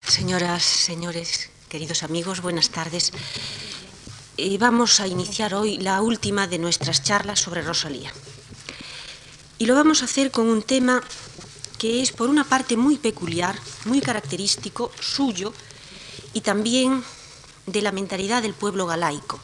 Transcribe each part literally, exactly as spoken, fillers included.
Señoras, señores, queridos amigos, buenas tardes. Eh, vamos a iniciar hoy la última de nuestras charlas sobre Rosalía. Y lo vamos a hacer con un tema que es, por una parte, muy peculiar, muy característico, suyo, y también de la mentalidad del pueblo galaico.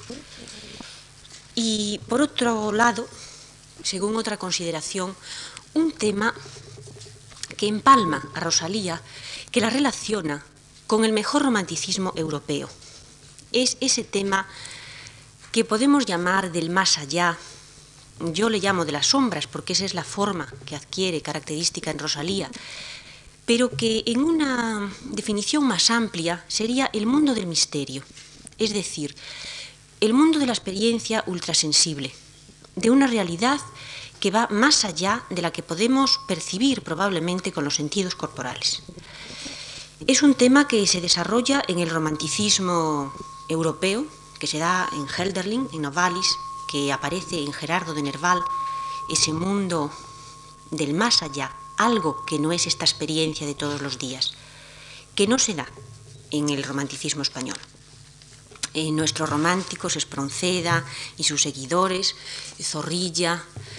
Y, por otro lado, según otra consideración, un tema que empalma a Rosalía, que la relaciona con el mejor romanticismo europeo. Es ese tema que podemos llamar del más allá. Yo le llamo de las sombras porque esa es la forma que adquiere característica en Rosalía, pero que en una definición más amplia sería el mundo del misterio, es decir, el mundo de la experiencia ultrasensible, de una realidad que va más allá de la que podemos percibir probablemente con los sentidos corporales. Es un tema que se desarrolla en el romanticismo europeo, que se da en Hölderlin, en Novalis, que aparece en Gerardo de Nerval, ese mundo del más allá, algo que no es esta experiencia de todos los días, que no se da en el romanticismo español. En nuestros románticos, Espronceda y sus seguidores, Zorrilla,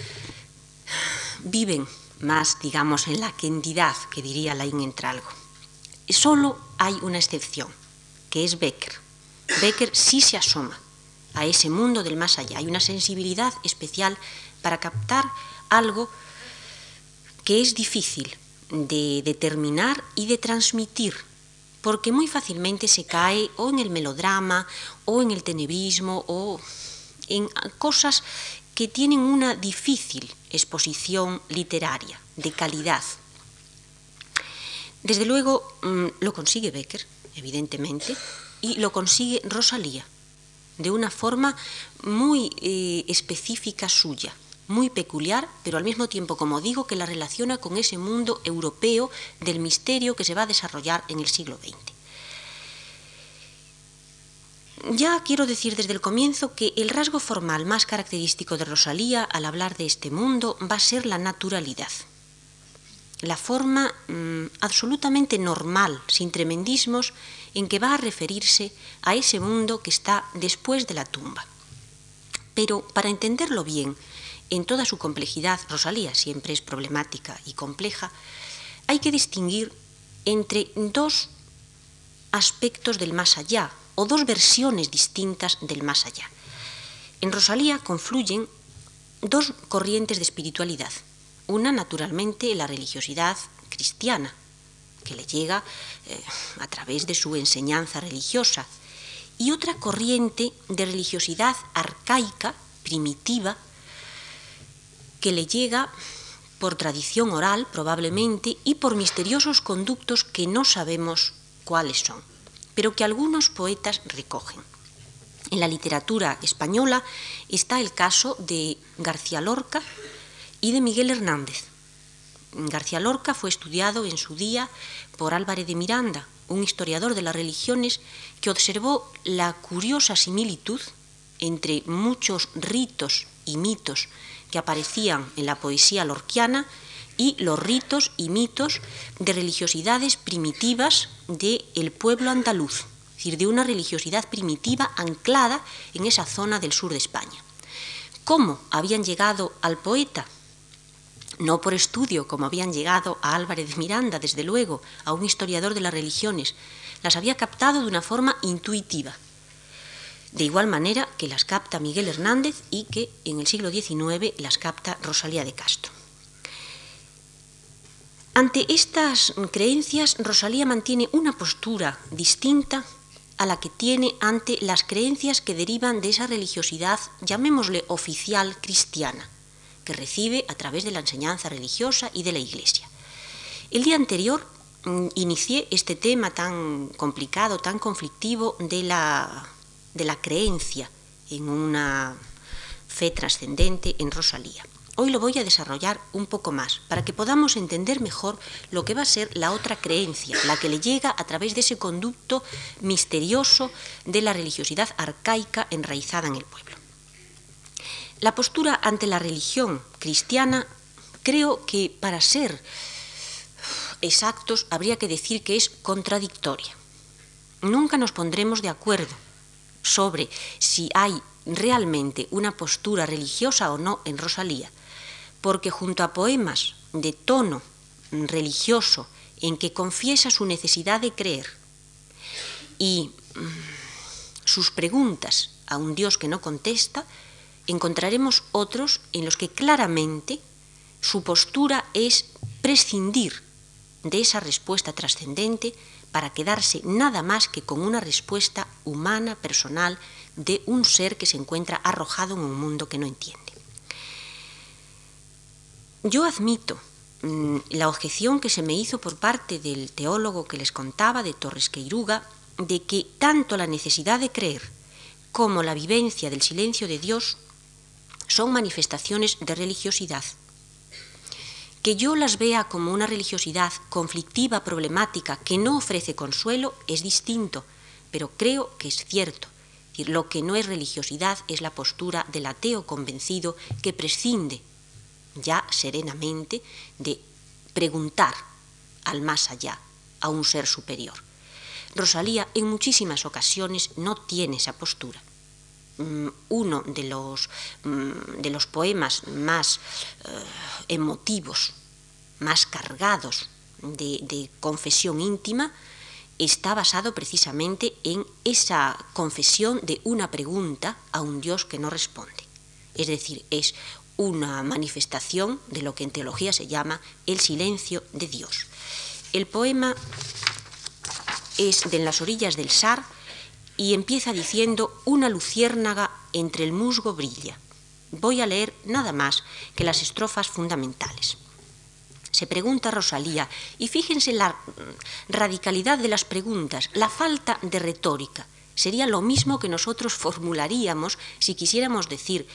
viven más, digamos, en la quendidad, que diría Laín Entralgo. Solo hay una excepción, que es Becker. Becker sí se asoma a ese mundo del más allá. Hay una sensibilidad especial para captar algo que es difícil de determinar y de transmitir, porque muy fácilmente se cae o en el melodrama, o en el tenebrismo, o en cosas que tienen una difícil exposición literaria, de calidad. Desde luego lo consigue Becker, evidentemente, y lo consigue Rosalía, de una forma muy eh, específica suya, muy peculiar, pero al mismo tiempo, como digo, que la relaciona con ese mundo europeo del misterio que se va a desarrollar en el siglo veinte. Ya quiero decir desde el comienzo que el rasgo formal más característico de Rosalía al hablar de este mundo va a ser la naturalidad. La forma mmm, absolutamente normal, sin tremendismos, en que va a referirse a ese mundo que está después de la tumba. Pero para entenderlo bien, en toda su complejidad, Rosalía siempre es problemática y compleja, hay que distinguir entre dos aspectos del más allá, o dos versiones distintas del más allá. En Rosalía confluyen dos corrientes de espiritualidad. Una, naturalmente, la religiosidad cristiana, que le llega eh, a través de su enseñanza religiosa, y otra corriente de religiosidad arcaica, primitiva, que le llega por tradición oral, probablemente, y por misteriosos conductos que no sabemos cuáles son, pero que algunos poetas recogen. En la literatura española está el caso de García Lorca y de Miguel Hernández. García Lorca fue estudiado en su día por Álvarez de Miranda, un historiador de las religiones que observó la curiosa similitud entre muchos ritos y mitos que aparecían en la poesía lorquiana y los ritos y mitos de religiosidades primitivas del pueblo andaluz, es decir, de una religiosidad primitiva anclada en esa zona del sur de España. ¿Cómo habían llegado al poeta? No por estudio, como habían llegado a Álvarez de Miranda, desde luego, a un historiador de las religiones, las había captado de una forma intuitiva, de igual manera que las capta Miguel Hernández y que en el siglo diecinueve las capta Rosalía de Castro. Ante estas creencias, Rosalía mantiene una postura distinta a la que tiene ante las creencias que derivan de esa religiosidad, llamémosle oficial cristiana, que recibe a través de la enseñanza religiosa y de la Iglesia. El día anterior mmm, inicié este tema tan complicado, tan conflictivo de la, de la creencia en una fe trascendente en Rosalía. Hoy lo voy a desarrollar un poco más, para que podamos entender mejor lo que va a ser la otra creencia, la que le llega a través de ese conducto misterioso de la religiosidad arcaica enraizada en el pueblo. La postura ante la religión cristiana, creo que para ser exactos, habría que decir que es contradictoria. Nunca nos pondremos de acuerdo sobre si hay realmente una postura religiosa o no en Rosalía, porque junto a poemas de tono religioso en que confiesa su necesidad de creer y mmm, sus preguntas a un Dios que no contesta, encontraremos otros en los que claramente su postura es prescindir de esa respuesta trascendente para quedarse nada más que con una respuesta humana, personal, de un ser que se encuentra arrojado en un mundo que no entiende. Yo admito mmm, la objeción que se me hizo por parte del teólogo que les contaba, de Torres Queiruga, de que tanto la necesidad de creer como la vivencia del silencio de Dios son manifestaciones de religiosidad. Que yo las vea como una religiosidad conflictiva, problemática, que no ofrece consuelo, es distinto, pero creo que es cierto. Es decir, lo que no es religiosidad es la postura del ateo convencido que prescinde ya serenamente de preguntar al más allá, a un ser superior. Rosalía en muchísimas ocasiones no tiene esa postura. Uno de los, de los poemas más eh, emotivos, más cargados de, de confesión íntima, está basado precisamente en esa confesión de una pregunta a un Dios que no responde. Es decir, es una manifestación de lo que en teología se llama el silencio de Dios. El poema es de En las orillas del Sar, y empieza diciendo: una luciérnaga entre el musgo brilla. Voy a leer nada más que las estrofas fundamentales. Se pregunta Rosalía, y fíjense la radicalidad de las preguntas, la falta de retórica. Sería lo mismo que nosotros formularíamos si quisiéramos decir: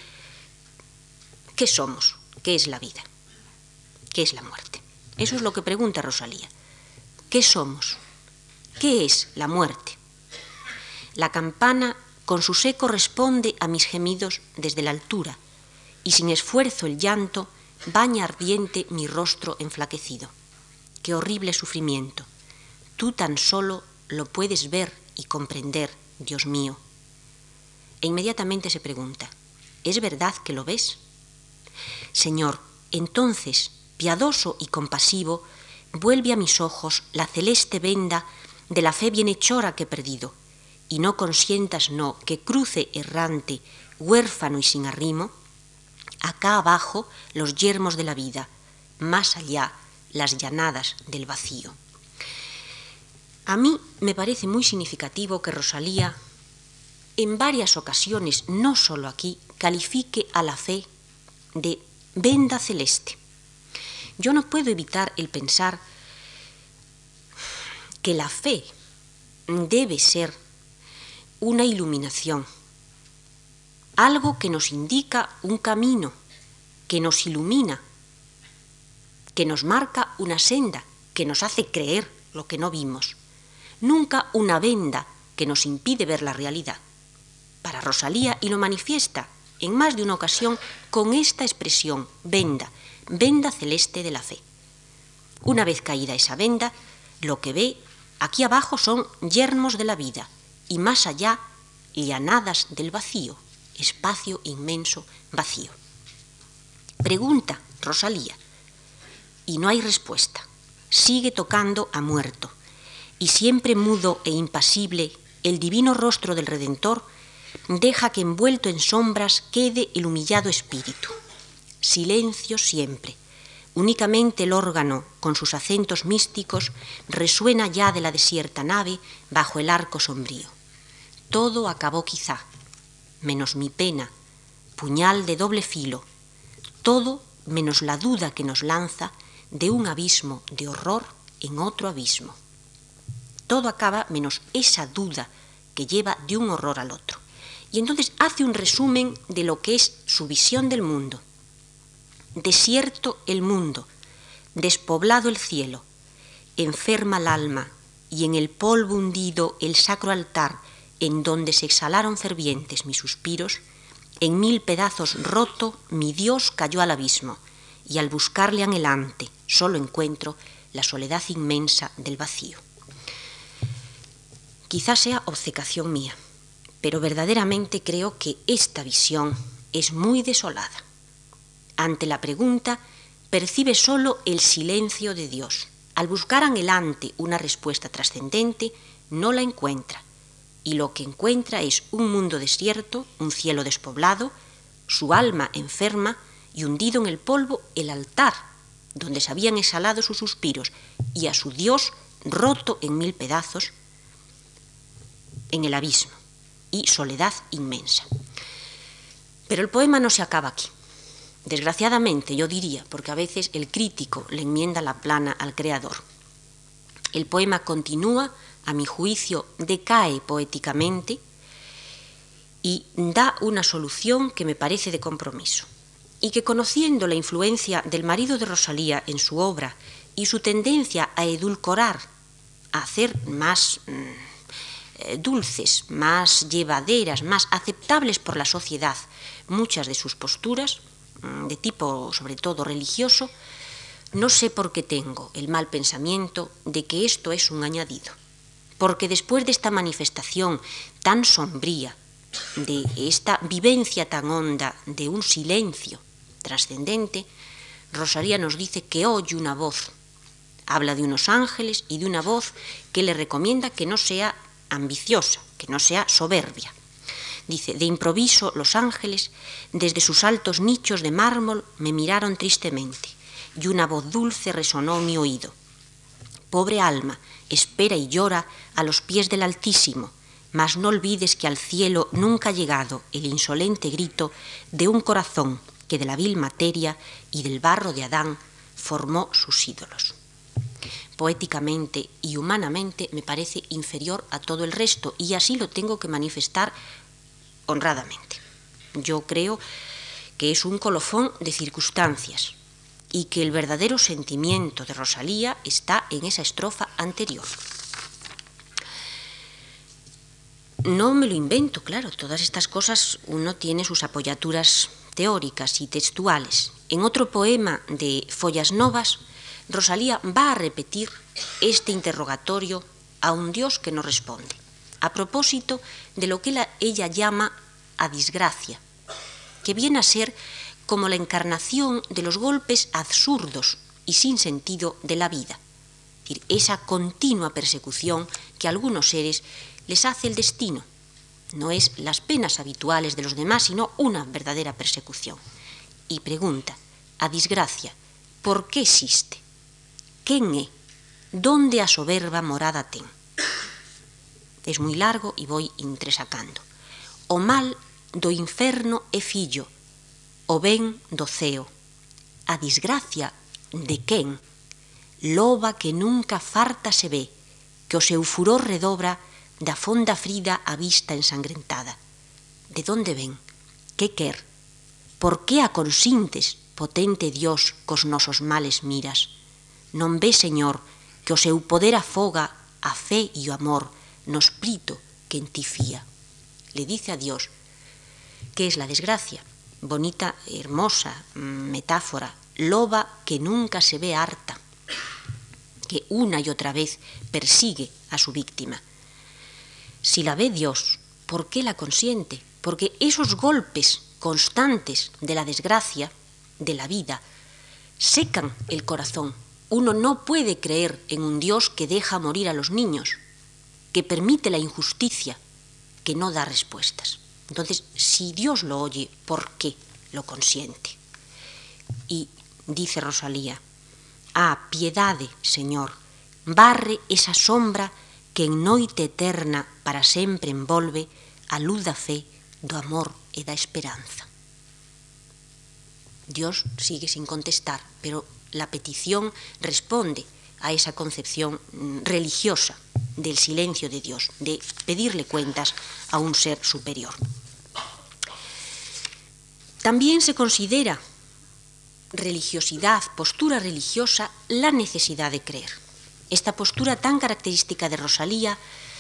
¿qué somos? ¿Qué es la vida? ¿Qué es la muerte? Eso es lo que pregunta Rosalía. ¿Qué somos? ¿Qué es la muerte? La campana con sus eco responde a mis gemidos desde la altura, y sin esfuerzo el llanto baña ardiente mi rostro enflaquecido. Qué horrible sufrimiento. Tú tan solo lo puedes ver y comprender, Dios mío. E inmediatamente se pregunta: ¿es verdad que lo ves? Señor, entonces, piadoso y compasivo, vuelve a mis ojos la celeste venda de la fe bienhechora que he perdido, y no consientas, no, que cruce errante, huérfano y sin arrimo, acá abajo los yermos de la vida, más allá las llanadas del vacío. A mí me parece muy significativo que Rosalía, en varias ocasiones, no solo aquí, califique a la fe de venda celeste. Yo no puedo evitar el pensar que la fe debe ser una iluminación, algo que nos indica un camino, que nos ilumina, que nos marca una senda, que nos hace creer lo que no vimos. Nunca una venda que nos impide ver la realidad. Para Rosalía, y lo manifiesta en más de una ocasión con esta expresión, venda, venda celeste de la fe. Una vez caída esa venda, lo que ve aquí abajo son yermos de la vida, y más allá, llanadas del vacío, espacio inmenso, vacío. Pregunta Rosalía, y no hay respuesta. Sigue tocando a muerto, y siempre mudo e impasible, el divino rostro del Redentor deja que envuelto en sombras quede el humillado espíritu. Silencio siempre. Únicamente el órgano, con sus acentos místicos, resuena ya de la desierta nave bajo el arco sombrío. Todo acabó quizá, menos mi pena, puñal de doble filo, todo menos la duda que nos lanza de un abismo de horror en otro abismo. Todo acaba menos esa duda que lleva de un horror al otro. Y entonces hace un resumen de lo que es su visión del mundo. Desierto el mundo, despoblado el cielo, enferma el alma, y en el polvo hundido el sacro altar, en donde se exhalaron fervientes mis suspiros, en mil pedazos roto mi Dios cayó al abismo, y al buscarle anhelante solo encuentro la soledad inmensa del vacío. Quizás sea obcecación mía, pero verdaderamente creo que esta visión es muy desolada. Ante la pregunta, percibe solo el silencio de Dios. Al buscar anhelante una respuesta trascendente, no la encuentra, y lo que encuentra es un mundo desierto, un cielo despoblado, su alma enferma y hundido en el polvo el altar donde se habían exhalado sus suspiros, y a su Dios roto en mil pedazos en el abismo, y soledad inmensa. Pero el poema no se acaba aquí. Desgraciadamente, yo diría, porque a veces el crítico le enmienda la plana al creador. El poema continúa, a mi juicio, decae poéticamente y da una solución que me parece de compromiso, y que, conociendo la influencia del marido de Rosalía en su obra y su tendencia a edulcorar, a hacer más eh, dulces, más llevaderas, más aceptables por la sociedad muchas de sus posturas, de tipo sobre todo religioso, no sé por qué tengo el mal pensamiento de que esto es un añadido, porque después de esta manifestación tan sombría, de esta vivencia tan honda de un silencio trascendente, Rosalía nos dice que oye una voz, habla de unos ángeles y de una voz que le recomienda que no sea ambiciosa, que no sea soberbia. Dice, de improviso los ángeles, desde sus altos nichos de mármol, me miraron tristemente, y una voz dulce resonó en mi oído. Pobre alma, espera y llora a los pies del Altísimo, mas no olvides que al cielo nunca ha llegado el insolente grito de un corazón que de la vil materia y del barro de Adán formó sus ídolos. Poéticamente y humanamente me parece inferior a todo el resto, y así lo tengo que manifestar honradamente. Yo creo que es un colofón de circunstancias y que el verdadero sentimiento de Rosalía está en esa estrofa anterior. No me lo invento, claro, todas estas cosas uno tiene sus apoyaturas teóricas y textuales. En otro poema de Follas Novas, Rosalía va a repetir este interrogatorio a un Dios que no responde, a propósito de lo que ella llama a disgracia, que viene a ser como la encarnación de los golpes absurdos y sin sentido de la vida, es decir, esa continua persecución que a algunos seres les hace el destino. No es las penas habituales de los demás, sino una verdadera persecución. Y pregunta, a disgracia, por que existe? Quen é? Donde a soberba morada ten? Es moi largo e vou entresacando. O mal do inferno é fillo, o ben do ceo. A disgracia de quen? Loba que nunca farta se ve, que o seu furor redobra da fonda frida a vista ensangrentada. De donde ven? Que quer? Por que a consintes, potente Dios, cos nosos males miras? Non ve, Señor, que o seu poder afoga a fe e o amor no espírito que en ti fía. Le dice a Dios que es la desgracia, bonita, hermosa metáfora, loba que nunca se ve harta, que una y otra vez persigue a su víctima. Si la ve Dios, ¿por qué la consiente? Porque esos golpes constantes de la desgracia, de la vida, secan el corazón. Uno no puede creer en un Dios que deja morir a los niños, que permite la injusticia, que no da respuestas. Entonces, si Dios lo oye, ¿por qué lo consiente? Y dice Rosalía, ah, piedade, Señor, barre esa sombra que en noite eterna para sempre envolve a luz da fe, do amor e da esperanza. Dios sigue sin contestar, pero la petición responde a esa concepción religiosa del silencio de Dios, de pedirle cuentas a un ser superior. También se considera religiosidad, postura religiosa, la necesidad de creer. Esta postura tan característica de Rosalía,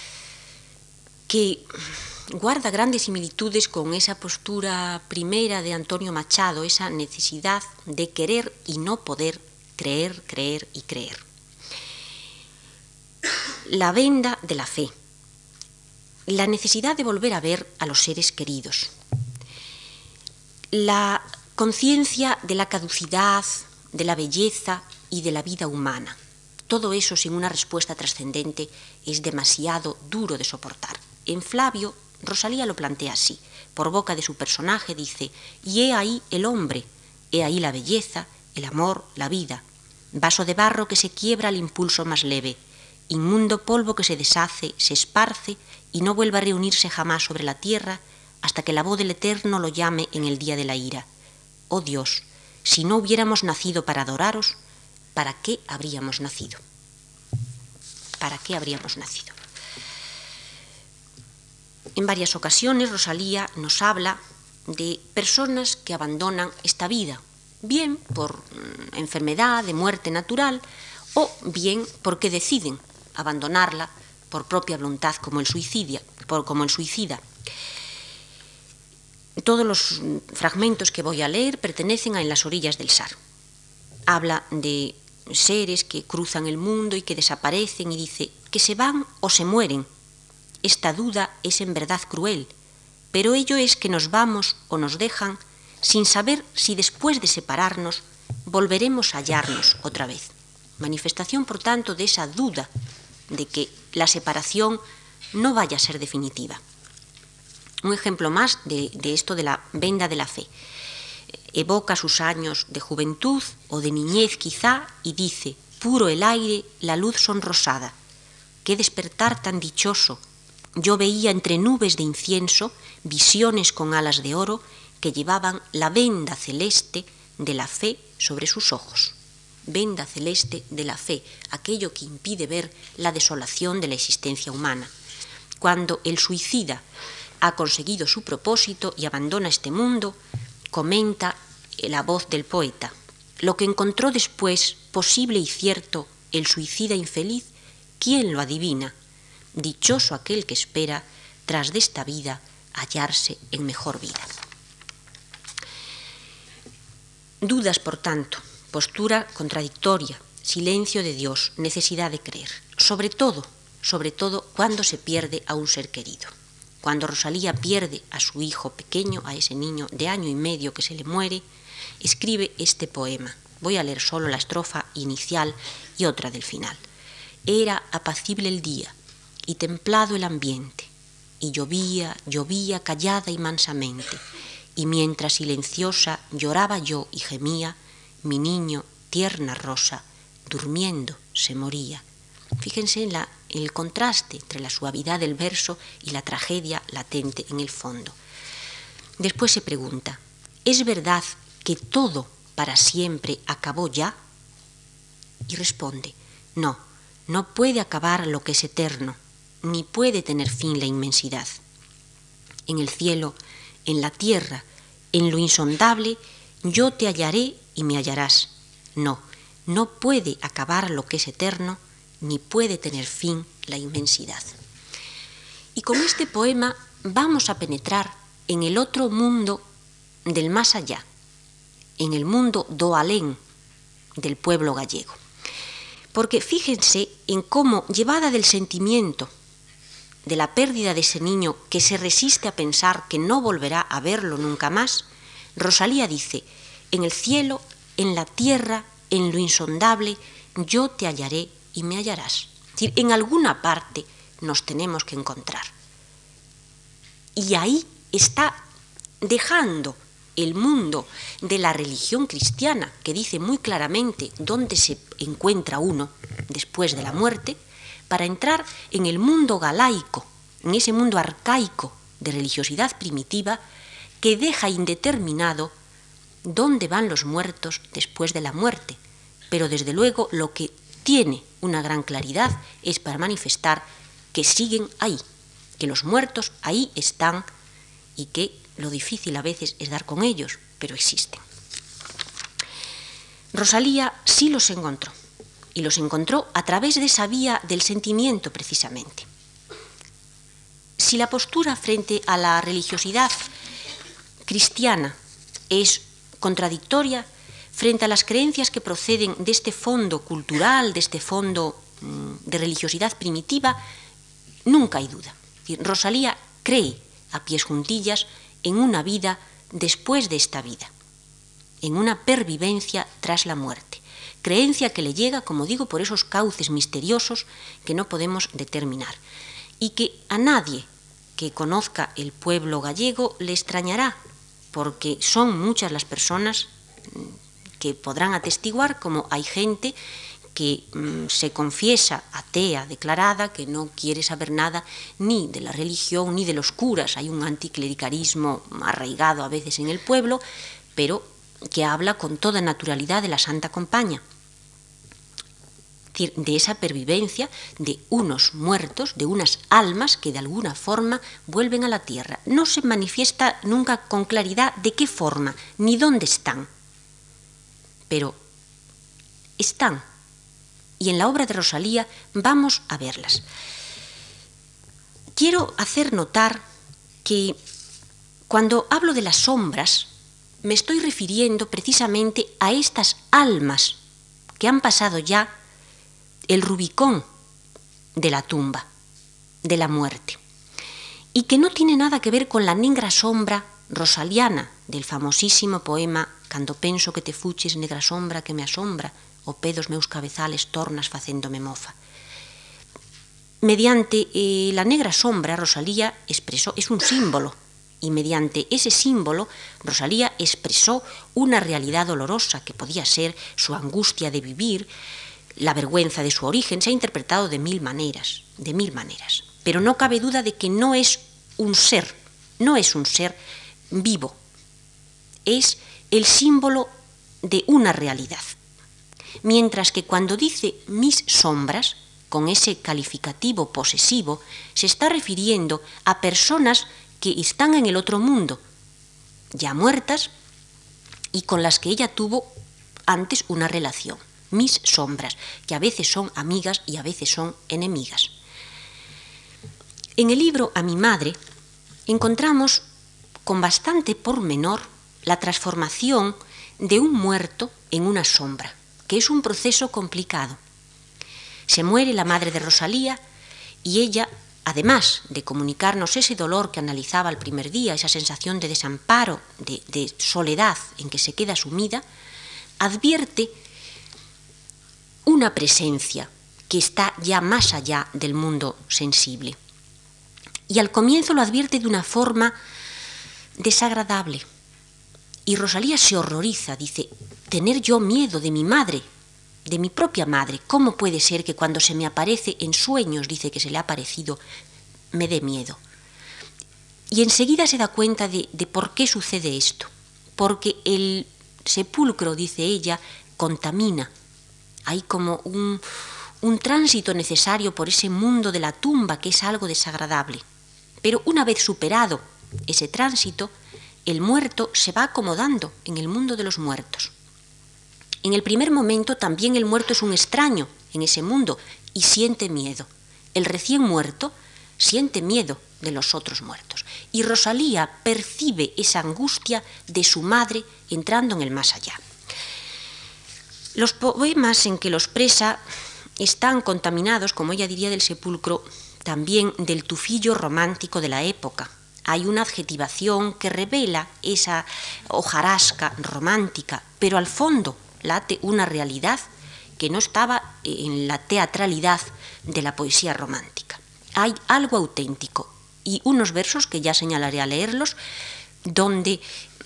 que guarda grandes similitudes con esa postura primera de Antonio Machado, esa necesidad de querer y no poder, creer, creer y creer. la venda de la fe, la necesidad de volver a ver a los seres queridos, la conciencia de la caducidad, de la belleza y de la vida humana. Todo eso sin una respuesta trascendente es demasiado duro de soportar. En Flavio, Rosalía lo plantea así. Por boca de su personaje dice: y he ahí el hombre, he ahí la belleza, el amor, la vida. Vaso de barro que se quiebra al impulso más leve, inmundo polvo que se deshace, se esparce y no vuelve a reunirse jamás sobre la tierra hasta que la voz del Eterno lo llame en el día de la ira. Oh Dios, si no hubiéramos nacido para adoraros, ¿para qué habríamos nacido? ¿Para qué habríamos nacido? En varias ocasiones Rosalía nos habla de personas que abandonan esta vida, bien por enfermedad, de muerte natural, o bien porque deciden abandonarla por propia voluntad, como el suicidio, como el suicida. Todos los fragmentos que voy a leer pertenecen a En las orillas del Sar. Habla de seres que cruzan el mundo y que desaparecen y dice que se van o se mueren. Esta duda es en verdad cruel, pero ello es que nos vamos o nos dejan sin saber si después de separarnos volveremos a hallarnos otra vez. Manifestación, por tanto, de esa duda de que la separación no vaya a ser definitiva. Un ejemplo más de, de esto de la venda de la fe. Evoca sus años de juventud o de niñez quizá y dice: puro el aire, la luz sonrosada. Qué despertar tan dichoso. Yo veía entre nubes de incienso visiones con alas de oro que llevaban la venda celeste de la fe sobre sus ojos. Venda celeste de la fe, aquello que impide ver la desolación de la existencia humana. Cuando el suicida ha conseguido su propósito y abandona este mundo, comenta la voz del poeta: lo que encontró después, posible y cierto, el suicida infeliz, ¿quién lo adivina? Dichoso aquel que espera, tras de esta vida, hallarse en mejor vida. Dudas, por tanto, postura contradictoria, silencio de Dios, necesidad de creer. Sobre todo, sobre todo, cuando se pierde a un ser querido. Cuando Rosalía pierde a su hijo pequeño, a ese niño de año y medio que se le muere, escribe este poema. Voy a leer solo la estrofa inicial y otra del final. Era apacible el día y templado el ambiente, y llovía, llovía callada y mansamente, y mientras silenciosa lloraba yo y gemía, mi niño, tierna rosa, durmiendo se moría. Fíjense en, la, en el contraste entre la suavidad del verso y la tragedia latente en el fondo. Después se pregunta: ¿es verdad que todo para siempre acabó ya? Y responde: no, no puede acabar lo que es eterno, ni puede tener fin la inmensidad. En el cielo, en la tierra, en lo insondable, yo te hallaré y me hallarás. No, no puede acabar lo que es eterno, ni puede tener fin la inmensidad. Y con este poema vamos a penetrar en el otro mundo del más allá, en el mundo do alén del pueblo gallego. Porque fíjense en cómo, llevada del sentimiento de la pérdida de ese niño que se resiste a pensar que no volverá a verlo nunca más, Rosalía dice: en el cielo, en la tierra, en lo insondable, yo te hallaré y me hallarás. Es decir, en alguna parte nos tenemos que encontrar. Y ahí está dejando el mundo de la religión cristiana, que dice muy claramente dónde se encuentra uno después de la muerte, para entrar en el mundo galaico, en ese mundo arcaico de religiosidad primitiva que deja indeterminado dónde van los muertos después de la muerte. Pero desde luego lo que tiene una gran claridad es para manifestar que siguen ahí, que los muertos ahí están y que lo difícil a veces es dar con ellos, pero existen. Rosalía sí los encontró, y los encontró a través de esa vía del sentimiento precisamente. Si la postura frente a la religiosidad cristiana es contradictoria, frente a las creencias que proceden de este fondo cultural, de este fondo de religiosidad primitiva, nunca hay duda. Es decir, Rosalía cree a pies juntillas en una vida después de esta vida, en una pervivencia tras la muerte. Creencia que le llega, como digo, por esos cauces misteriosos que no podemos determinar y que a nadie que conozca el pueblo gallego le extrañará, porque son muchas las personas que podrán atestiguar como hay gente que mm, se confiesa atea declarada, que no quiere saber nada ni de la religión ni de los curas. Hay un anticlericalismo arraigado a veces en el pueblo, pero que habla con toda naturalidad de la Santa Compaña. Es decir, de esa pervivencia de unos muertos, de unas almas que de alguna forma vuelven a la tierra. No se manifiesta nunca con claridad de qué forma, ni dónde están, pero están. Y en la obra de Rosalía vamos a verlas. Quiero hacer notar que cuando hablo de las sombras, me estoy refiriendo precisamente a estas almas que han pasado ya el Rubicón de la tumba, de la muerte, y que no tiene nada que ver con la negra sombra rosaliana del famosísimo poema «Cando penso que te fuches, negra sombra que me asombra, o pedos meus cabezales tornas facéndome mofa». Mediante eh, la negra sombra, Rosalía expresó, es un símbolo, y mediante ese símbolo, Rosalía expresó una realidad dolorosa que podía ser su angustia de vivir, la vergüenza de su origen. Se ha interpretado de mil maneras, de mil maneras. Pero no cabe duda de que no es un ser, no es un ser vivo, es el símbolo de una realidad. Mientras que cuando dice mis sombras, con ese calificativo posesivo, se está refiriendo a personas que están en el otro mundo, ya muertas, y con las que ella tuvo antes una relación. Mis sombras, que a veces son amigas y a veces son enemigas. En el libro A mi madre encontramos con bastante pormenor la transformación de un muerto en una sombra, que es un proceso complicado. Se muere la madre de Rosalía y ella, además de comunicarnos ese dolor que analizaba el primer día, esa sensación de desamparo, de, de soledad en que se queda sumida, advierte una presencia que está ya más allá del mundo sensible. Y al comienzo lo advierte de una forma desagradable. Y Rosalía se horroriza, dice, tener yo miedo de mi madre, de mi propia madre. ¿Cómo puede ser que cuando se me aparece en sueños, dice que se le ha aparecido, me dé miedo? Y enseguida se da cuenta de, de por qué sucede esto. Porque el sepulcro, dice ella, contamina. Hay como un, un tránsito necesario por ese mundo de la tumba que es algo desagradable. Pero una vez superado ese tránsito, el muerto se va acomodando en el mundo de los muertos. En el primer momento también el muerto es un extraño en ese mundo y siente miedo. El recién muerto siente miedo de los otros muertos. Y Rosalía percibe esa angustia de su madre entrando en el más allá. Los poemas en que los expresa están contaminados, como ella diría del sepulcro, también del tufillo romántico de la época. Hay una adjetivación que revela esa hojarasca romántica, pero al fondo late una realidad que no estaba en la teatralidad de la poesía romántica. Hay algo auténtico y unos versos que ya señalaré a leerlos, donde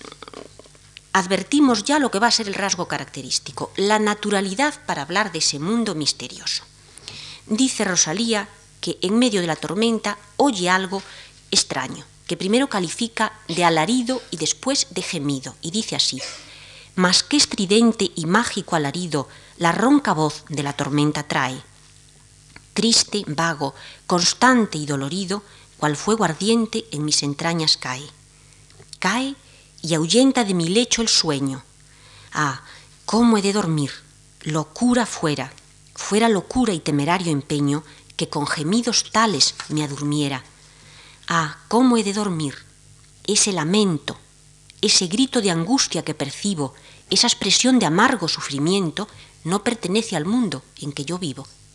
advertimos ya lo que va a ser el rasgo característico, la naturalidad para hablar de ese mundo misterioso. Dice Rosalía que en medio de la tormenta oye algo extraño, que primero califica de alarido y después de gemido, y dice así: «Mas qué estridente y mágico alarido la ronca voz de la tormenta trae. Triste, vago, constante y dolorido, cual fuego ardiente en mis entrañas cae. Cae y ahuyenta de mi lecho el sueño. Ah, cómo he de dormir, locura fuera, fuera locura y temerario empeño, que con gemidos tales me adurmiera. Ah, cómo he de dormir, ese lamento, ese grito de angustia que percibo, esa expresión de amargo sufrimiento, no pertenece al mundo en que yo vivo».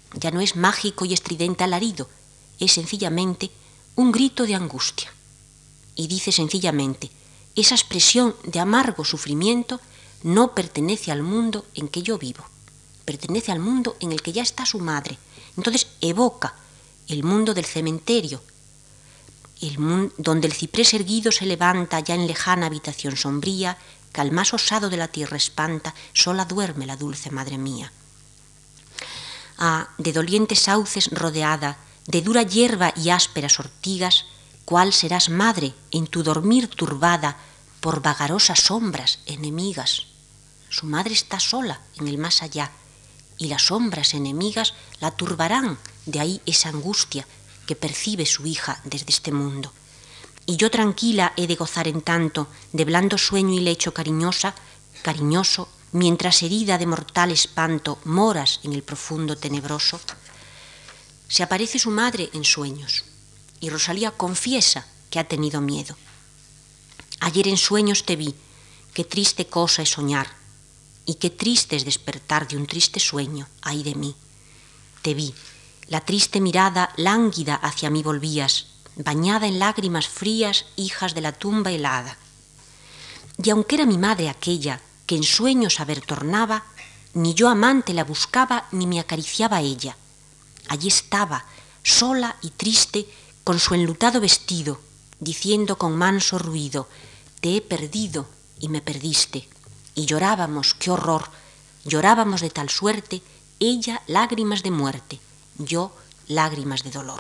Ya no es mágico y estridente alarido, es sencillamente un grito de angustia. Y dice sencillamente, esa expresión de amargo sufrimiento no pertenece al mundo en que yo vivo, pertenece al mundo en el que ya está su madre. Entonces evoca el mundo del cementerio, el mundo donde el ciprés erguido se levanta ya en lejana habitación sombría, que al más osado de la tierra espanta, sola duerme la dulce madre mía. Ah, de dolientes sauces rodeada, de dura hierba y ásperas ortigas, ¿cuál serás madre en tu dormir turbada por vagarosas sombras enemigas? Su madre está sola en el más allá, y las sombras enemigas la turbarán, de ahí esa angustia que percibe su hija desde este mundo. Y yo tranquila he de gozar en tanto de blando sueño y lecho cariñosa, cariñoso, mientras herida de mortal espanto moras en el profundo tenebroso. Se aparece su madre en sueños y Rosalía confiesa que ha tenido miedo. Ayer en sueños te vi, qué triste cosa es soñar y qué triste es despertar de un triste sueño, ay de mí. Te vi, la triste mirada lánguida hacia mí volvías, bañada en lágrimas frías, hijas de la tumba helada. Y aunque era mi madre aquella que en sueños a ver tornaba, ni yo amante la buscaba, ni me acariciaba ella. Allí estaba, sola y triste, con su enlutado vestido, diciendo con manso ruido, te he perdido y me perdiste. Y llorábamos, qué horror, llorábamos de tal suerte, ella lágrimas de muerte, yo lágrimas de dolor.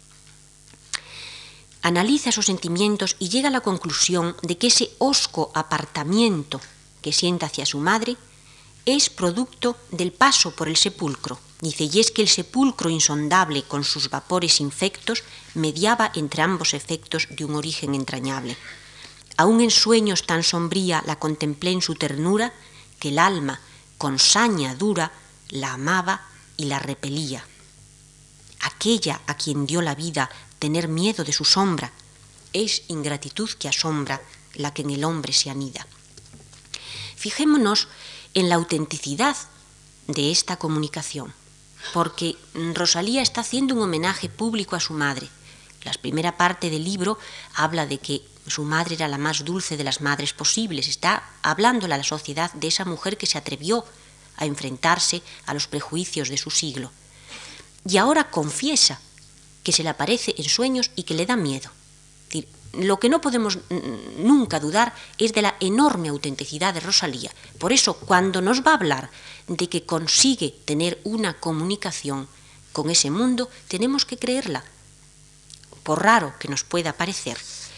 Analiza sus sentimientos y llega a la conclusión de que ese hosco apartamiento que siente hacia su madre es producto del paso por el sepulcro. Dice, y es que el sepulcro insondable con sus vapores infectos mediaba entre ambos efectos de un origen entrañable. Aún en sueños tan sombría la contemplé en su ternura, que el alma, con saña dura, la amaba y la repelía. Aquella a quien dio la vida tener miedo de su sombra, es ingratitud que asombra la que en el hombre se anida. Fijémonos en la autenticidad de esta comunicación, porque Rosalía está haciendo un homenaje público a su madre. La primera parte del libro habla de que su madre era la más dulce de las madres posibles. Está hablándole a la sociedad de esa mujer que se atrevió a enfrentarse a los prejuicios de su siglo. Y ahora confiesa que se le aparece en sueños y que le da miedo. Es decir, lo que no podemos nunca dudar es de la enorme autenticidad de Rosalía. Por eso, cuando nos va a hablar de que consigue tener una comunicación con ese mundo, tenemos que creerla, por raro que nos pueda parecer.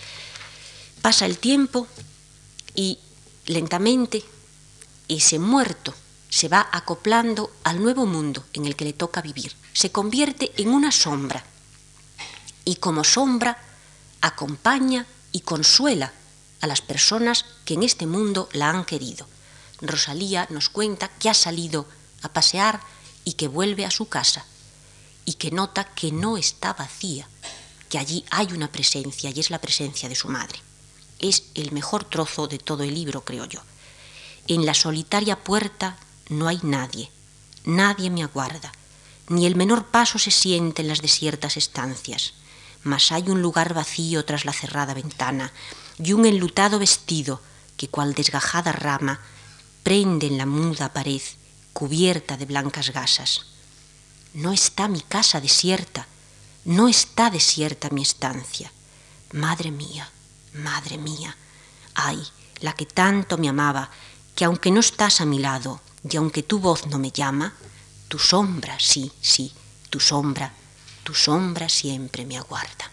Pasa el tiempo y lentamente ese muerto se va acoplando al nuevo mundo en el que le toca vivir. Se convierte en una sombra y como sombra acompaña y consuela a las personas que en este mundo la han querido. Rosalía nos cuenta que ha salido a pasear y que vuelve a su casa y que nota que no está vacía, que allí hay una presencia y es la presencia de su madre. Es el mejor trozo de todo el libro, creo yo. En la solitaria puerta no hay nadie, nadie me aguarda, ni el menor paso se siente en las desiertas estancias, mas hay un lugar vacío tras la cerrada ventana y un enlutado vestido que cual desgajada rama prende en la muda pared cubierta de blancas gasas. No está mi casa desierta, no está desierta mi estancia. Madre mía, madre mía, ay, la que tanto me amaba, que aunque no estás a mi lado y aunque tu voz no me llama, tu sombra, sí, sí, tu sombra, tu sombra siempre me aguarda.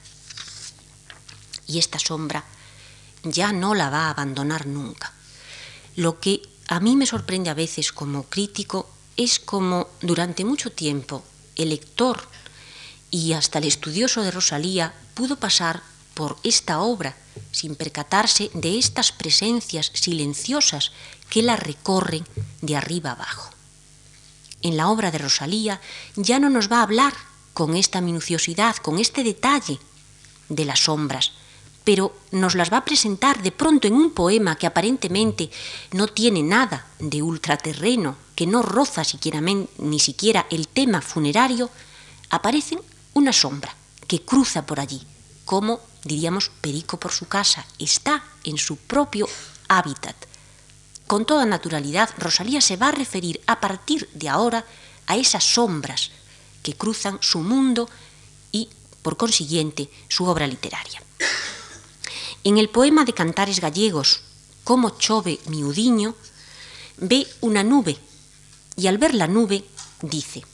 Y esta sombra ya no la va a abandonar nunca. Lo que a mí me sorprende a veces como crítico es como durante mucho tiempo el lector y hasta el estudioso de Rosalía pudo pasar por esta obra sin percatarse de estas presencias silenciosas que la recorren de arriba abajo. En la obra de Rosalía ya no nos va a hablar con esta minuciosidad, con este detalle de las sombras, pero nos las va a presentar de pronto en un poema que aparentemente no tiene nada de ultraterreno, que no roza siquiera, ni siquiera el tema funerario, aparecen una sombra que cruza por allí, como, diríamos, perico por su casa, está en su propio hábitat. Con toda naturalidad, Rosalía se va a referir a partir de ahora a esas sombras que cruzan su mundo y, por consiguiente, su obra literaria. En el poema de Cantares Gallegos, Como chove miudiño, ve una nube y al ver la nube dice: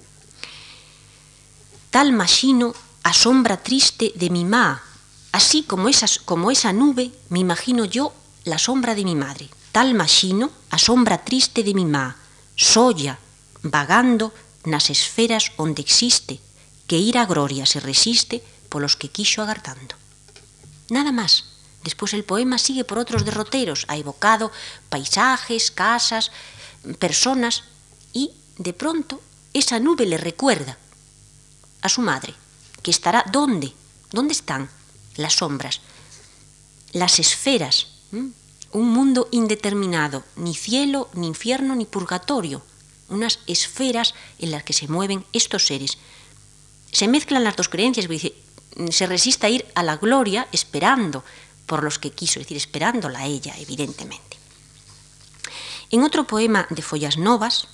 tal maxino a sombra triste de mi má, así como, esas, como esa nube me imagino yo la sombra de mi madre. Tal maxino a sombra triste de mi má, solla, vagando nas esferas onde existe, que ir a gloria se resiste polos que quixo agardando. Nada más. Después el poema sigue por otros derroteros, ha evocado paisajes, casas, personas, y de pronto esa nube le recuerda a su madre, que estará ¿dónde? ¿Dónde están las sombras? Las esferas, ¿m? Un mundo indeterminado, ni cielo, ni infierno, ni purgatorio, unas esferas en las que se mueven estos seres. Se mezclan las dos creencias, dice, se resiste a ir a la gloria esperando por los que quiso, es decir, esperándola a ella, evidentemente. En otro poema de Follas Novas,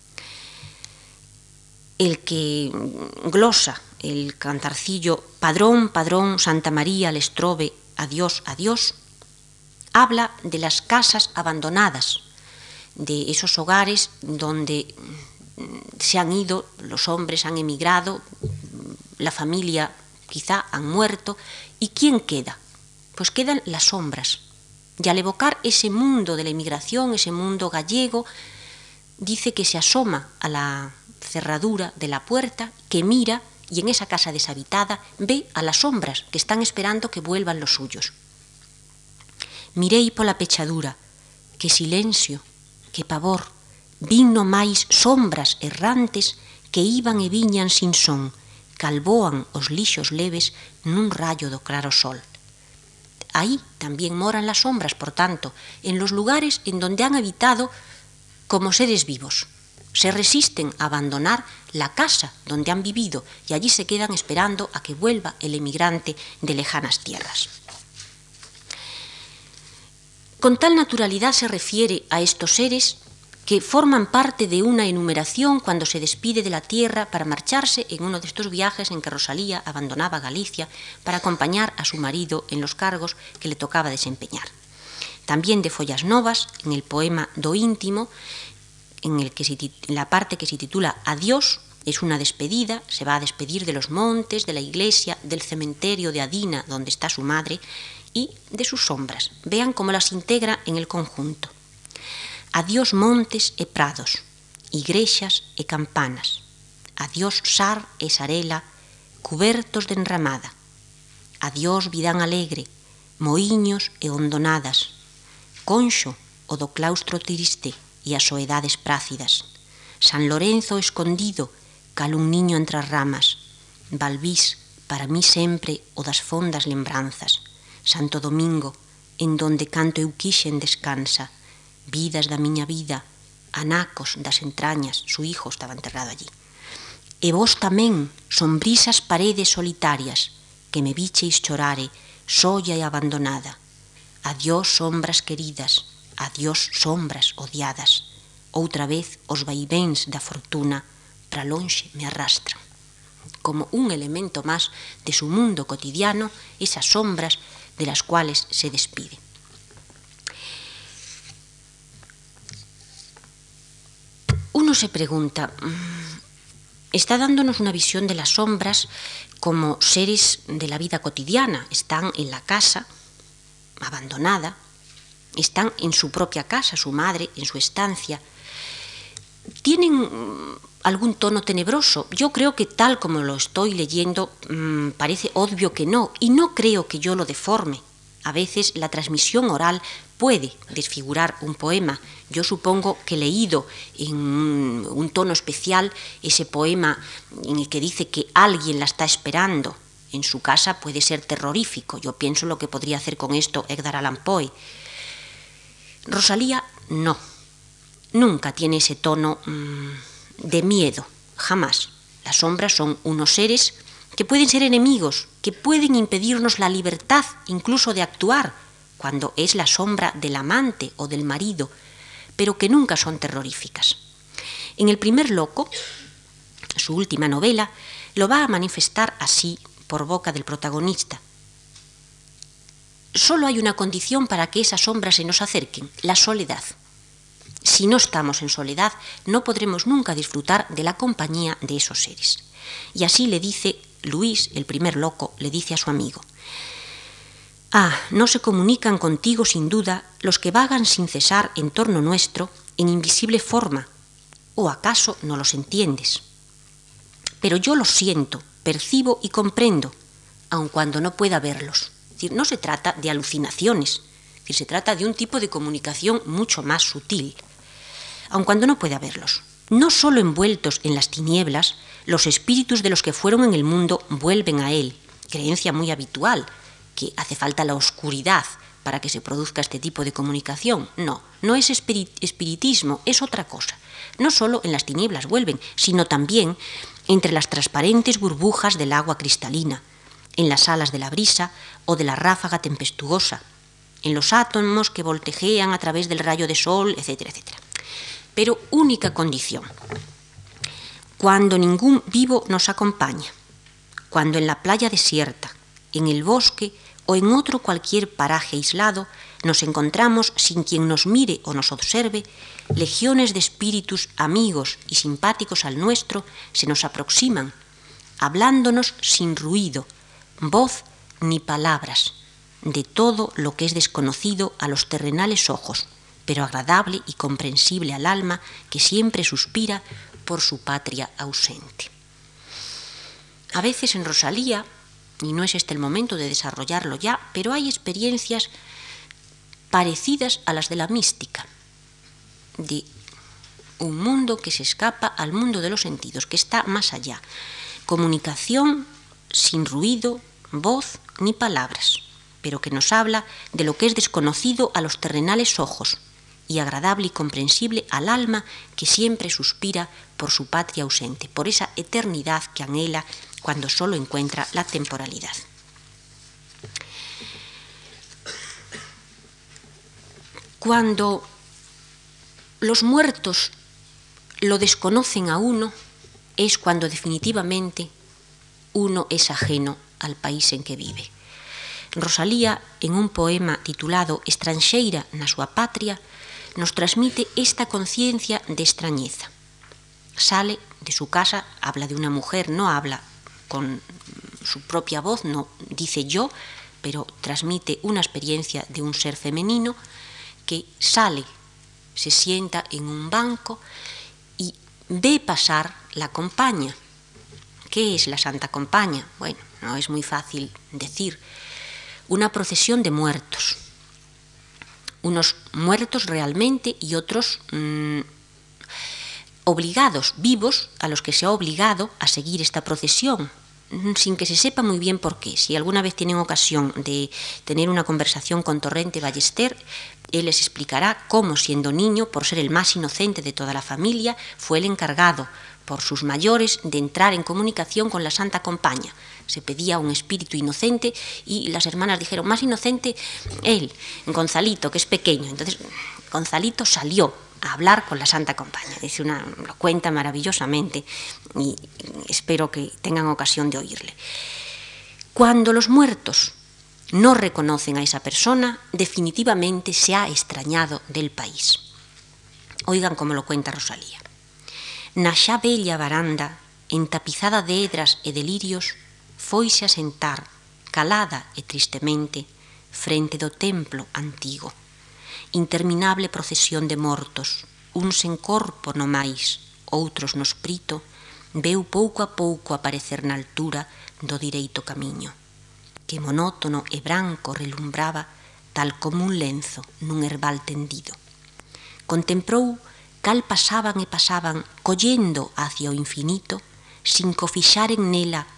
el que glosa el cantarcillo Padrón, padrón, Santa María les trove, adiós, adiós, habla de las casas abandonadas, de esos hogares donde se han ido, los hombres han emigrado, la familia quizá han muerto, ¿y quién queda? Pues quedan las sombras. Y al evocar ese mundo de la emigración, ese mundo gallego, dice que se asoma a la cerradura de la puerta, que mira y en esa casa deshabitada ve a las sombras que están esperando que vuelvan los suyos. Mirei pola pechadura, que silencio, que pavor, vin no máis sombras errantes que iban e viñan sin son, calboan os lixos leves nun rayo do claro sol. Ahí también moran las sombras, por tanto, en los lugares en donde han habitado como seres vivos. Se resisten a abandonar la casa donde han vivido y allí se quedan esperando a que vuelva el emigrante de lejanas tierras. Con tal naturalidad se refiere a estos seres que forman parte de una enumeración cuando se despide de la tierra para marcharse en uno de estos viajes en que Rosalía abandonaba Galicia para acompañar a su marido en los cargos que le tocaba desempeñar. También de Follas Novas, en el poema Do Íntimo, en, el que se, en la parte que se titula Adiós, es una despedida, se va a despedir de los montes, de la iglesia, del cementerio de Adina, donde está su madre, y de sus sombras. Vean cómo las integra en el conjunto. Adiós montes e prados, igrexas e campanas, adiós sar e sarela, cubertos de enramada, adiós vidán alegre, moiños e hondonadas, conxo o do claustro triste e as soedades prácidas, San Lorenzo escondido, cal un niño entre as ramas, Valvís, para mí sempre o das fondas lembranzas, Santo Domingo, en donde canto eu quixen descansa, vidas da miña vida, anacos das entrañas, su hijo estaba enterrado allí. E vos tamén, sombrisas paredes solitarias, que me vicheis chorare, solla e abandonada. Adiós sombras queridas, adiós sombras odiadas. Outra vez os vaivéns da fortuna pra lonxe me arrastran. Como un elemento más de su mundo cotidiano, esas sombras de las cuales se despide. Uno se pregunta, está dándonos una visión de las sombras como seres de la vida cotidiana, están en la casa, abandonada, están en su propia casa, su madre, en su estancia. ¿Tienen algún tono tenebroso? Yo creo que tal como lo estoy leyendo, mmm, parece obvio que no, y no creo que yo lo deforme. A veces la transmisión oral puede desfigurar un poema. Yo supongo que leído en un tono especial ese poema en el que dice que alguien la está esperando, en su casa puede ser terrorífico. Yo pienso lo que podría hacer con esto Edgar Allan Poe. Rosalía no, nunca tiene ese tono mmm, de miedo, jamás. Las sombras son unos seres que pueden ser enemigos, que pueden impedirnos la libertad incluso de actuar, cuando es la sombra del amante o del marido, pero que nunca son terroríficas. En El primer loco, su última novela, lo va a manifestar así por boca del protagonista. Solo hay una condición para que esas sombras se nos acerquen, la soledad. Si no estamos en soledad, no podremos nunca disfrutar de la compañía de esos seres. Y así le dice Luis, el primer loco, le dice a su amigo: «Ah, no se comunican contigo sin duda los que vagan sin cesar en torno nuestro en invisible forma, o acaso no los entiendes. Pero yo los siento, percibo y comprendo, aun cuando no pueda verlos». Es decir, no se trata de alucinaciones, es decir, se trata de un tipo de comunicación mucho más sutil, aun cuando no pueda verlos. No solo envueltos en las tinieblas, los espíritus de los que fueron en el mundo vuelven a él, creencia muy habitual, que hace falta la oscuridad para que se produzca este tipo de comunicación. No, no es espiritismo, es otra cosa. No solo en las tinieblas vuelven, sino también entre las transparentes burbujas del agua cristalina, en las alas de la brisa o de la ráfaga tempestuosa, en los átomos que voltejean a través del rayo de sol, etcétera, etcétera. Pero única condición: cuando ningún vivo nos acompaña, cuando en la playa desierta, en el bosque o en otro cualquier paraje aislado nos encontramos sin quien nos mire o nos observe, legiones de espíritus amigos y simpáticos al nuestro se nos aproximan, hablándonos sin ruido, voz ni palabras, de todo lo que es desconocido a los terrenales ojos, pero agradable y comprensible al alma que siempre suspira por su patria ausente. A veces en Rosalía, y no es este el momento de desarrollarlo ya, pero hay experiencias parecidas a las de la mística, de un mundo que se escapa al mundo de los sentidos, que está más allá. Comunicación sin ruido, voz ni palabras, pero que nos habla de lo que es desconocido a los terrenales ojos y agradable y comprensible al alma que siempre suspira por su patria ausente, por esa eternidad que anhela cuando solo encuentra la temporalidad. Cuando los muertos lo desconocen a uno, es cuando definitivamente uno es ajeno al país en que vive. Rosalía, en un poema titulado Estranxeira na súa patria, nos transmite esta conciencia de extrañeza. Sale de su casa, habla de una mujer, no habla con su propia voz, no dice yo, pero transmite una experiencia de un ser femenino que sale, se sienta en un banco y ve pasar la compaña. ¿Qué es la Santa Compaña? Bueno, no es muy fácil decir. Una procesión de muertos. Unos muertos realmente y otros mmm, obligados, vivos, a los que se ha obligado a seguir esta procesión, sin que se sepa muy bien por qué. Si alguna vez tienen ocasión de tener una conversación con Torrente Ballester, él les explicará cómo, siendo niño, por ser el más inocente de toda la familia, fue el encargado por sus mayores de entrar en comunicación con la Santa Compaña. Se pedía un espíritu inocente y las hermanas dijeron, más inocente él, Gonzalito, que es pequeño. Entonces Gonzalito salió a hablar con la Santa Compaña. Es una, lo cuenta maravillosamente y espero que tengan ocasión de oírle. Cuando los muertos no reconocen a esa persona, definitivamente se ha extrañado del país. Oigan cómo lo cuenta Rosalía. Na xa bella varanda, entapizada de hedras e de lirios, foise a sentar, calada e tristemente, frente do templo antigo. Interminable procesión de mortos, uns en corpo no máis, outros no esprito, veu pouco a pouco aparecer na altura do direito camiño, que monótono e branco relumbraba tal como un lenzo nun herbal tendido. Contemplou cal pasaban e pasaban collendo hacia o infinito, sin que o fixaren nela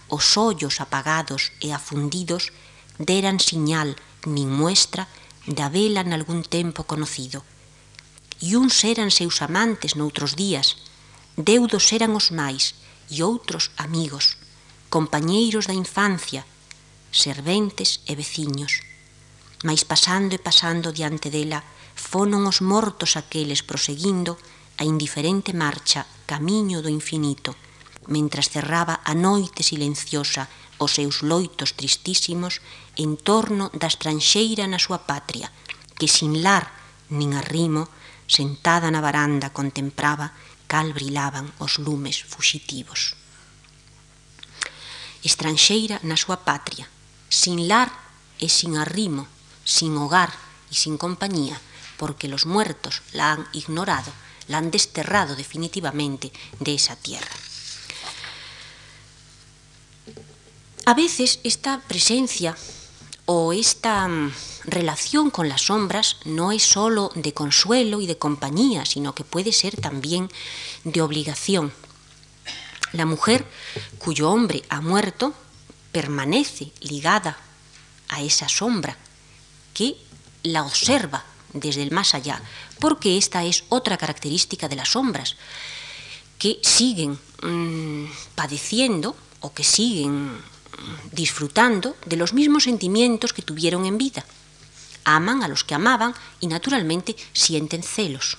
os ollos apagados e afundidos deran siñal nin muestra de habela nalgún tempo conocido. E uns eran seus amantes noutros días, deudos eran os máis, e outros amigos, compañeiros da infancia, serventes e veciños. Mais pasando e pasando diante dela, fonon os mortos aqueles proseguindo a indiferente marcha camiño do infinito, mentras cerraba a noite silenciosa os seus loitos tristísimos en torno da estranxeira na súa patria, que sin lar nin arrimo, sentada na varanda contemplaba cal brilaban os lumes fuxitivos. Estranxeira na súa patria, sin lar e sin arrimo, sin hogar e sin compañía, porque los muertos la han ignorado, la han desterrado definitivamente de esa tierra. A veces esta presencia o esta relación con las sombras no es solo de consuelo y de compañía, sino que puede ser también de obligación. La mujer cuyo hombre ha muerto permanece ligada a esa sombra que la observa desde el más allá, porque esta es otra característica de las sombras, que siguen mmm, padeciendo o que siguen disfrutando de los mismos sentimientos que tuvieron en vida. Aman a los que amaban y naturalmente sienten celos.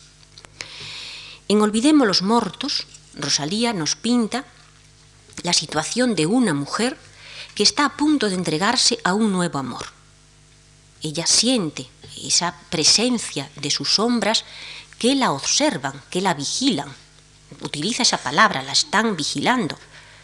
En Olvidemos los Mortos, Rosalía nos pinta la situación de una mujer que está a punto de entregarse a un nuevo amor. Ella siente esa presencia de sus sombras que la observan, que la vigilan. Utiliza esa palabra, la están vigilando.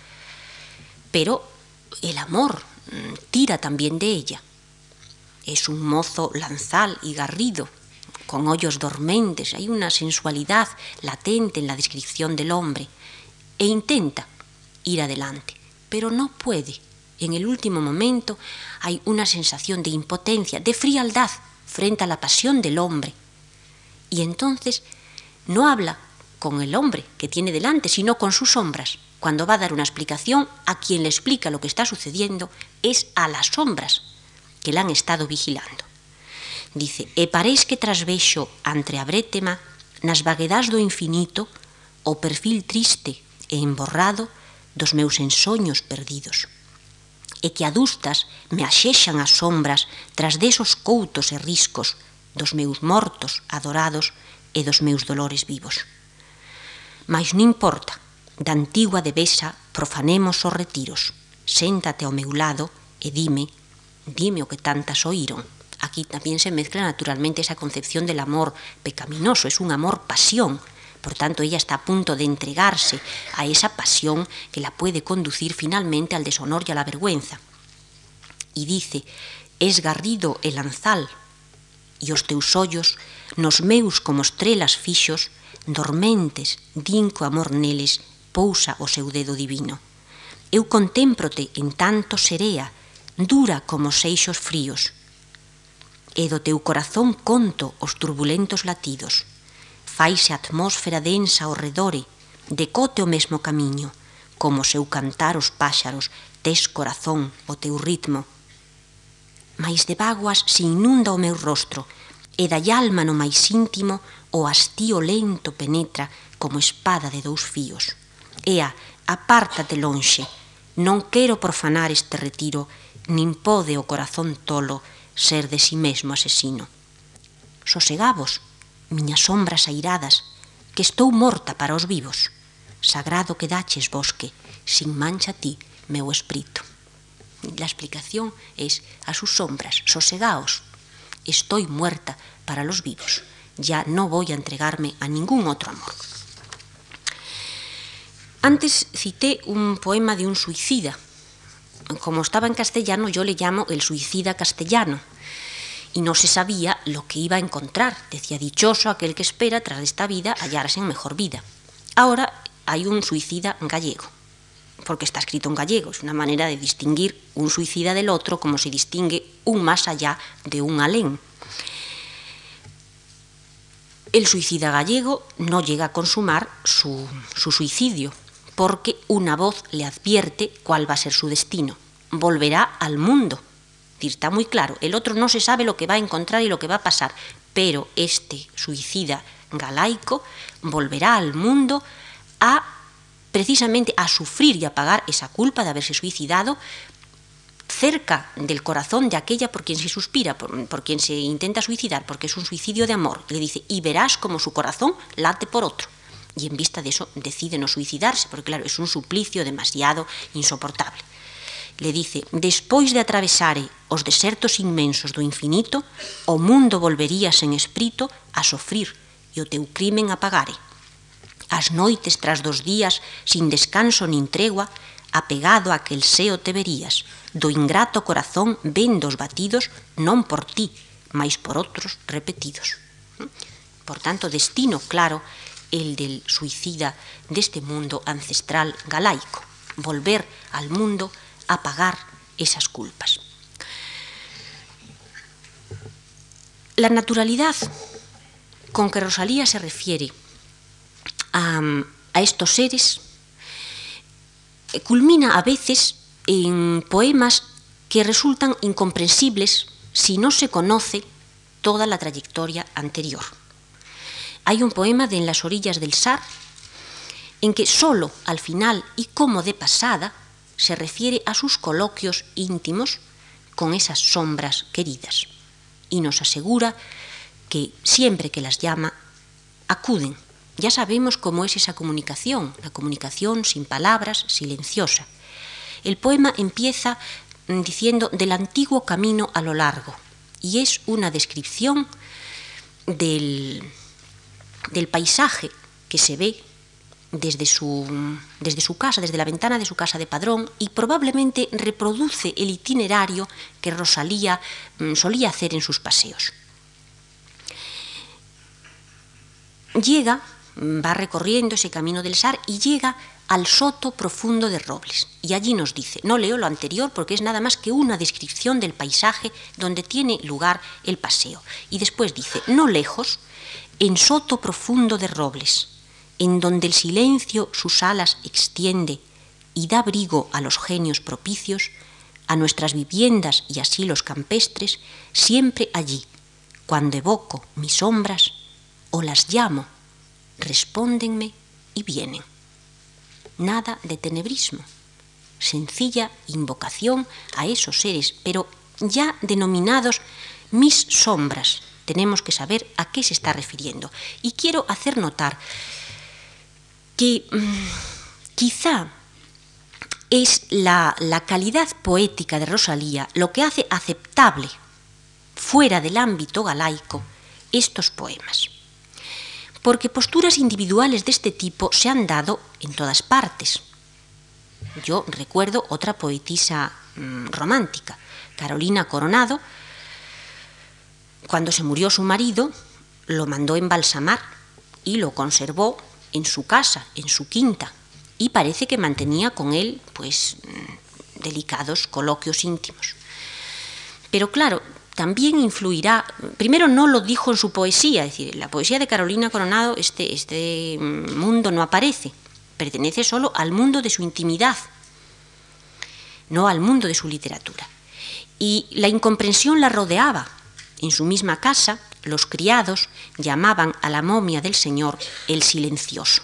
Pero el amor tira también de ella. Es un mozo lanzal y garrido, con hoyos dormentes. Hay una sensualidad latente en la descripción del hombre. E intenta ir adelante, pero no puede. En el último momento hay una sensación de impotencia, de frialdad frente a la pasión del hombre. Y entonces no habla con el hombre que tiene delante, sino con sus sombras. Cuando va a dar una explicación, a quien le explica lo que está sucediendo es a las sombras que la han estado vigilando. Dice, e pareix que trasvexo entre a brétema nas vaguedás do infinito o perfil triste e emborrado dos meus ensoños perdidos, e que adustas me axexan as sombras tras desos coutos e riscos dos meus mortos adorados e dos meus dolores vivos. Mas non importa, da antigua devesa profanemos os retiros, séntate ao meu lado e dime, dime o que tantas oíron. Aquí también se mezcla naturalmente esa concepción del amor pecaminoso, es un amor pasión. Por tanto, ella está a punto de entregarse a esa pasión que la puede conducir finalmente al deshonor y a la vergüenza. Y dice, es garrido el lanzal, e os teus ollos, nos meus como estrelas fixos, dormentes, din co amor neles, pousa o seu dedo divino. Eu contémprote en tanto serea, dura como seixos fríos, e do teu corazón conto os turbulentos latidos. Faise a atmósfera densa ao redore, decote o mesmo camiño, como seu cantar os páxaros, tes corazón o teu ritmo. Mais de vaguas se inunda o meu rostro, e da alma no máis íntimo o hastío lento penetra como espada de dous fíos. Ea, apártate lonxe, non quero profanar este retiro, nin pode o corazón tolo ser de si mesmo asesino. Sosegavos, miñas sombras airadas, que estou morta para os vivos. Sagrado que daches, bosque, sin mancha ti, meu espírito. La explicación es a sus sombras, sosegaos, estoy muerta para los vivos, ya no voy a entregarme a ningún otro amor. Antes cité un poema de un suicida. Como estaba en castellano, yo le llamo el suicida castellano. Y no se sabía lo que iba a encontrar. Decía, dichoso aquel que espera tras esta vida hallarse en mejor vida. Ahora hay un suicida gallego, porque está escrito en gallego. Es una manera de distinguir un suicida del otro, como se distingue un más allá de un alén. El suicida gallego no llega a consumar su, su suicidio, porque una voz le advierte cuál va a ser su destino. Volverá al mundo. Es decir, está muy claro, el otro no se sabe lo que va a encontrar y lo que va a pasar, pero este suicida galaico volverá al mundo a, precisamente, a sufrir y a pagar esa culpa de haberse suicidado cerca del corazón de aquella por quien se suspira, por, por quien se intenta suicidar, porque es un suicidio de amor. Le dice, y verás como su corazón late por otro. Y en vista de eso decide no suicidarse, porque claro, es un suplicio demasiado insoportable. Le dice, despois de atravesare os desertos inmensos do infinito, o mundo volverías en espírito a sofrir e o teu crimen a pagare. As noites tras dos días, sin descanso nin tregua, apegado a aquel seo te verías, do ingrato corazón vendo os batidos, non por ti, mais por outros repetidos. Por tanto, destino claro el del suicida de este mundo ancestral galaico, volver al mundo a pagar esas culpas. La naturalidad con que Rosalía se refiere a, a estos seres culmina a veces en poemas que resultan incomprensibles si no se conoce toda la trayectoria anterior. Hay un poema de En las orillas del Sar en que solo al final y como de pasada se refiere a sus coloquios íntimos con esas sombras queridas y nos asegura que siempre que las llama acuden. Ya sabemos cómo es esa comunicación, la comunicación sin palabras, silenciosa. El poema empieza diciendo del antiguo camino a lo largo y es una descripción del del paisaje que se ve desde su, desde su casa, desde la ventana de su casa de Padrón, y probablemente reproduce el itinerario que Rosalía mm, solía hacer en sus paseos. Llega, va recorriendo ese camino del Sar y llega al soto profundo de robles. Y allí nos dice, no leo lo anterior porque es nada más que una descripción del paisaje donde tiene lugar el paseo. Y después dice, no lejos, en soto profundo de robles, en donde el silencio sus alas extiende y da abrigo a los genios propicios, a nuestras viviendas y asilos campestres, siempre allí, cuando evoco mis sombras o las llamo, respóndenme y vienen. Nada de tenebrismo, sencilla invocación a esos seres, pero ya denominados mis sombras. Tenemos que saber a qué se está refiriendo. Y quiero hacer notar que mmm, quizá es la, la calidad poética de Rosalía lo que hace aceptable, fuera del ámbito galaico, estos poemas. Porque posturas individuales de este tipo se han dado en todas partes. Yo recuerdo otra poetisa mmm, romántica, Carolina Coronado. Cuando se murió su marido, lo mandó embalsamar y lo conservó en su casa, en su quinta, y parece que mantenía con él, pues, delicados coloquios íntimos. Pero claro, también influirá, primero no lo dijo en su poesía, es decir, en la poesía de Carolina Coronado este, este mundo no aparece, pertenece solo al mundo de su intimidad, no al mundo de su literatura. Y la incomprensión la rodeaba. En su misma casa, los criados llamaban a la momia del Señor el silencioso.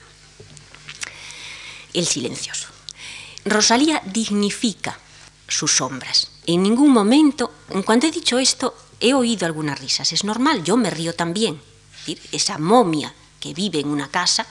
El silencioso. Rosalía dignifica sus sombras. En ningún momento, en cuanto he dicho esto, he oído algunas risas. Es normal, yo me río también. Es decir, esa momia que vive en una casa.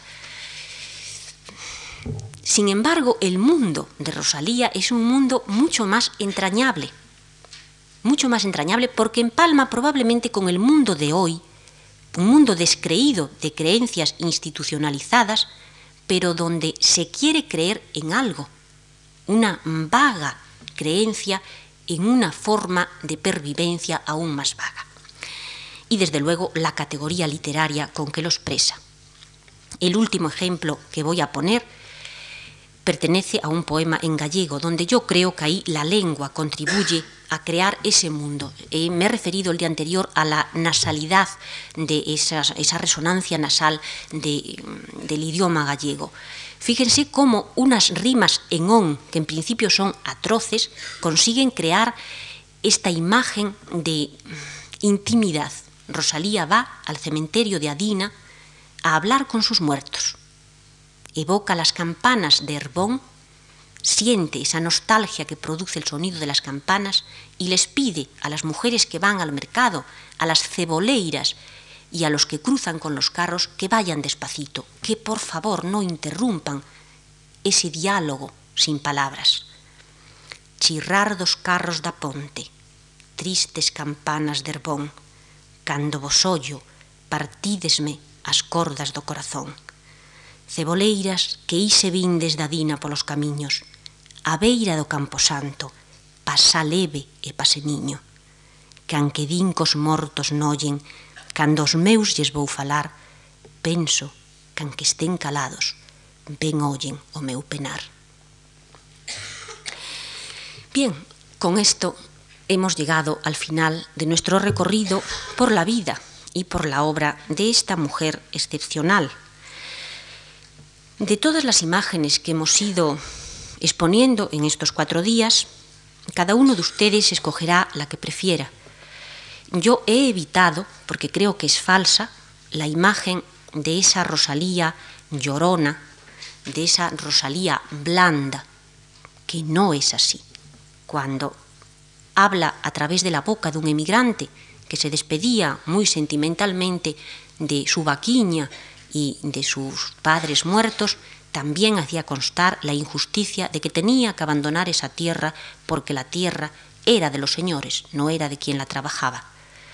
Sin embargo, el mundo de Rosalía es un mundo mucho más entrañable. mucho más entrañable porque empalma probablemente con el mundo de hoy, un mundo descreído de creencias institucionalizadas, pero donde se quiere creer en algo, una vaga creencia en una forma de pervivencia aún más vaga. Y desde luego la categoría literaria con que lo expresa. El último ejemplo que voy a poner pertenece a un poema en gallego, donde yo creo que ahí la lengua contribuye a crear ese mundo. Eh, me he referido el día anterior a la nasalidad de esas, esa resonancia nasal de, del idioma gallego. Fíjense cómo unas rimas en on, que en principio son atroces, consiguen crear esta imagen de intimidad. Rosalía va al cementerio de Adina a hablar con sus muertos. Evoca las campanas de Herbón, siente esa nostalgia que produce el sonido de las campanas y les pide a las mujeres que van al mercado, a las ceboleiras y a los que cruzan con los carros que vayan despacito, que por favor no interrumpan ese diálogo sin palabras. Chirrar dos carros da ponte, tristes campanas de Herbón, cando vos ollo, partídesme as cordas do corazón. Ceboleiras que ise vindes da Dina polos camiños, a beira do Camposanto, pasa leve e pase niño. Can que din cos mortos nollen, cando os meus lles vou falar, penso, can que estén calados, ben ollen o meu penar. Bien, con esto hemos llegado al final de nuestro recorrido por la vida y por la obra de esta mujer excepcional. De todas las imágenes que hemos ido exponiendo en estos cuatro días, cada uno de ustedes escogerá la que prefiera. Yo he evitado, porque creo que es falsa, la imagen de esa Rosalía llorona, de esa Rosalía blanda, que no es así. Cuando habla a través de la boca de un emigrante que se despedía muy sentimentalmente de su vaquiña y de sus padres muertos, también hacía constar la injusticia de que tenía que abandonar esa tierra porque la tierra era de los señores, no era de quien la trabajaba.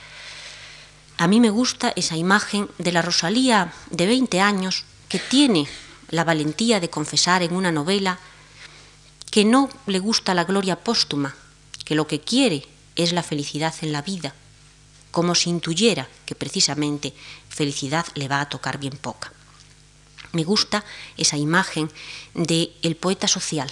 A mí me gusta esa imagen de la Rosalía de veinte años que tiene la valentía de confesar en una novela que no le gusta la gloria póstuma, que lo que quiere es la felicidad en la vida, como si intuyera que precisamente felicidad le va a tocar bien poca. Me gusta esa imagen del poeta social.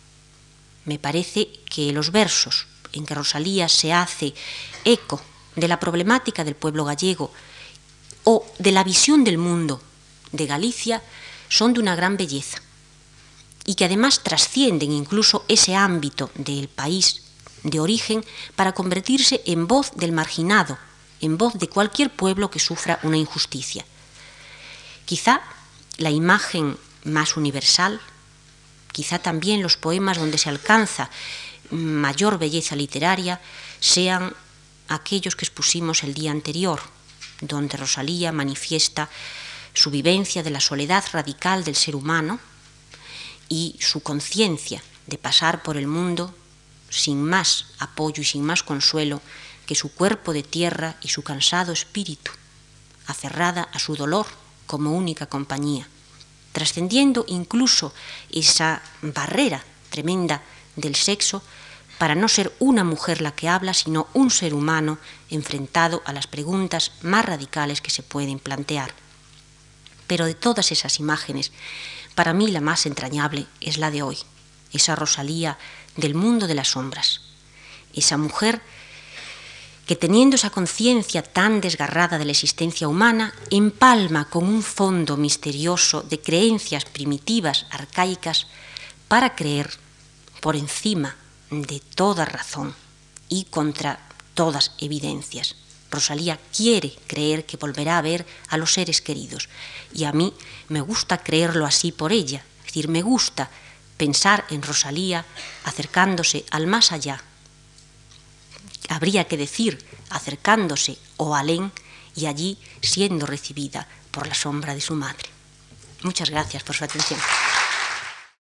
Me parece que los versos en que Rosalía se hace eco de la problemática del pueblo gallego o de la visión del mundo de Galicia son de una gran belleza y que además trascienden incluso ese ámbito del país de origen para convertirse en voz del marginado, en voz de cualquier pueblo que sufra una injusticia. Quizá la imagen más universal, quizá también los poemas donde se alcanza mayor belleza literaria, sean aquellos que expusimos el día anterior, donde Rosalía manifiesta su vivencia de la soledad radical del ser humano y su conciencia de pasar por el mundo sin más apoyo y sin más consuelo que su cuerpo de tierra y su cansado espíritu, aferrada a su dolor como única compañía, trascendiendo incluso esa barrera tremenda del sexo para no ser una mujer la que habla, sino un ser humano enfrentado a las preguntas más radicales que se pueden plantear. Pero de todas esas imágenes, para mí la más entrañable es la de hoy, esa Rosalía del mundo de las sombras, esa mujer que teniendo esa conciencia tan desgarrada de la existencia humana, empalma con un fondo misterioso de creencias primitivas, arcaicas, para creer por encima de toda razón y contra todas evidencias. Rosalía quiere creer que volverá a ver a los seres queridos y a mí me gusta creerlo así por ella, es decir, me gusta pensar en Rosalía acercándose al más allá. Habría que decir acercándose o alén y allí siendo recibida por la sombra de su madre. Muchas gracias por su atención.